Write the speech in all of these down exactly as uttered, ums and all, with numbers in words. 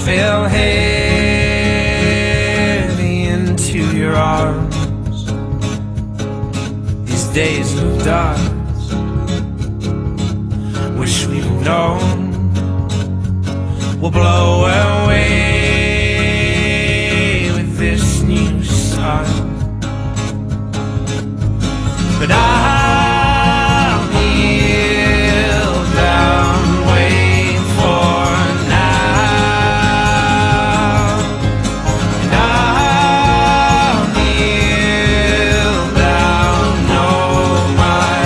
fell heavy into your arms. These days of dark, wish we'd known, will blow away with this new sun. But I'll kneel down, wait for now. And I'll kneel down, know my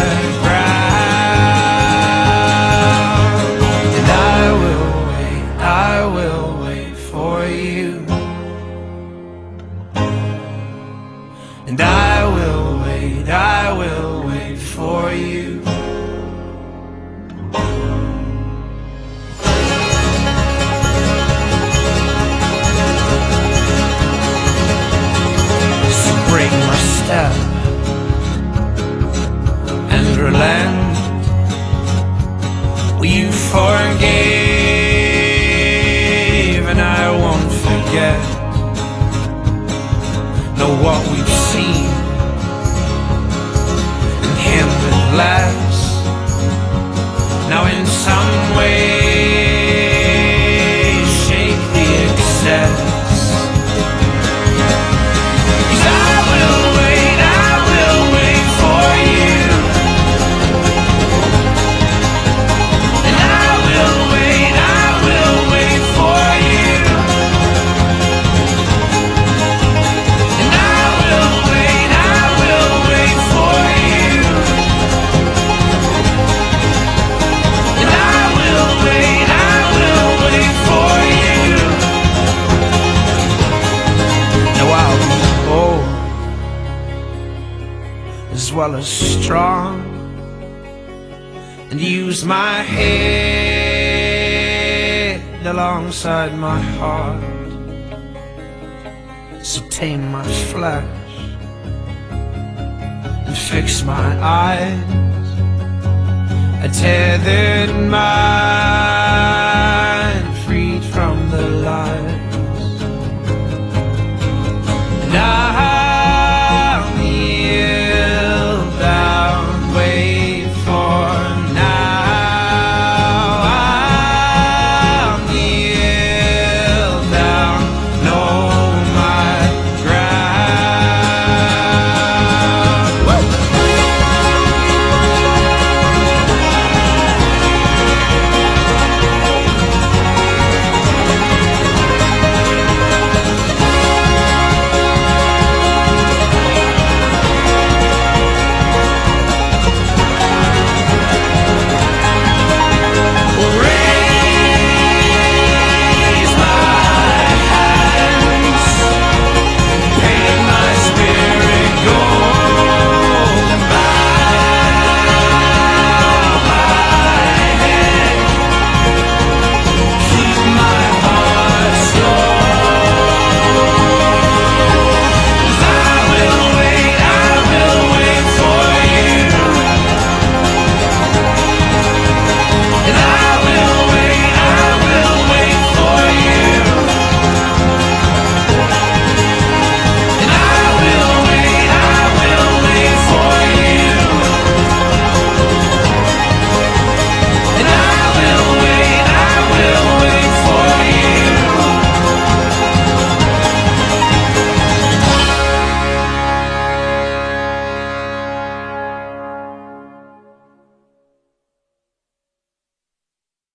ground. And I will wait, I will wait for you. And I will wait, I will wait for you. So break my step and relent. Well, you forgave and I won't forget. Know what we've seen and him with less. Now in some way shake the excess. 'Cause I will wait, I will wait for you. And I will wait, I will wait for you. And I will wait, I will wait for you. And I will wait, I will wait for you. Now I'll be bold as well as strong, and use my head alongside my heart. So tame my flesh and fix my eyes. I tethered my